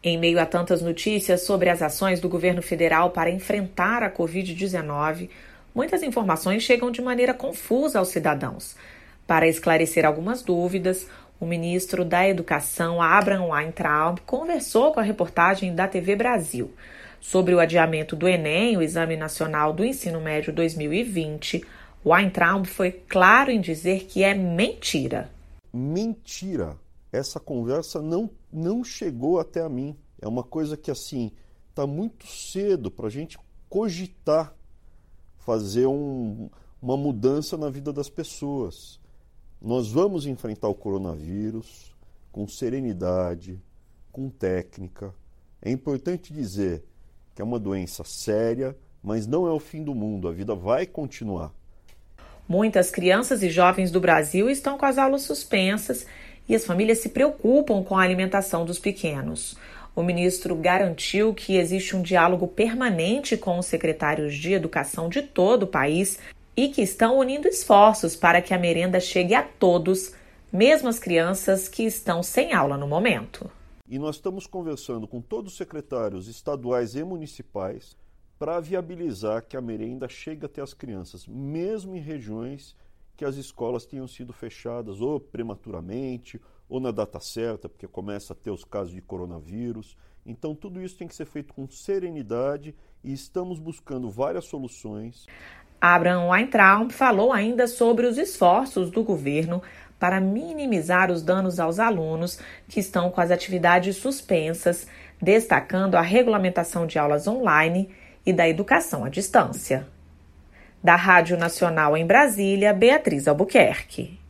Em meio a tantas notícias sobre as ações do governo federal para enfrentar a Covid-19, muitas informações chegam de maneira confusa aos cidadãos. Para esclarecer algumas dúvidas, o ministro da Educação, Abraham Weintraub, conversou com a reportagem da TV Brasil. Sobre o adiamento do Enem, o Exame Nacional do Ensino Médio 2020, Weintraub foi claro em dizer que é mentira. Mentira! Essa conversa não chegou até a mim. É uma coisa que, assim, está muito cedo para a gente cogitar fazer uma mudança na vida das pessoas. Nós vamos enfrentar o coronavírus com serenidade, com técnica. É importante dizer que é uma doença séria, mas não é o fim do mundo. A vida vai continuar. Muitas crianças e jovens do Brasil estão com as aulas suspensas e as famílias se preocupam com a alimentação dos pequenos. O ministro garantiu que existe um diálogo permanente com os secretários de educação de todo o país e que estão unindo esforços para que a merenda chegue a todos, mesmo as crianças que estão sem aula no momento. E nós estamos conversando com todos os secretários estaduais e municipais para viabilizar que a merenda chegue até as crianças, mesmo em regiões que as escolas tenham sido fechadas ou prematuramente ou na data certa, porque começa a ter os casos de coronavírus. Então tudo isso tem que ser feito com serenidade e estamos buscando várias soluções. Abraham Weintraub falou ainda sobre os esforços do governo para minimizar os danos aos alunos que estão com as atividades suspensas, destacando a regulamentação de aulas online e da educação à distância. Da Rádio Nacional em Brasília, Beatriz Albuquerque.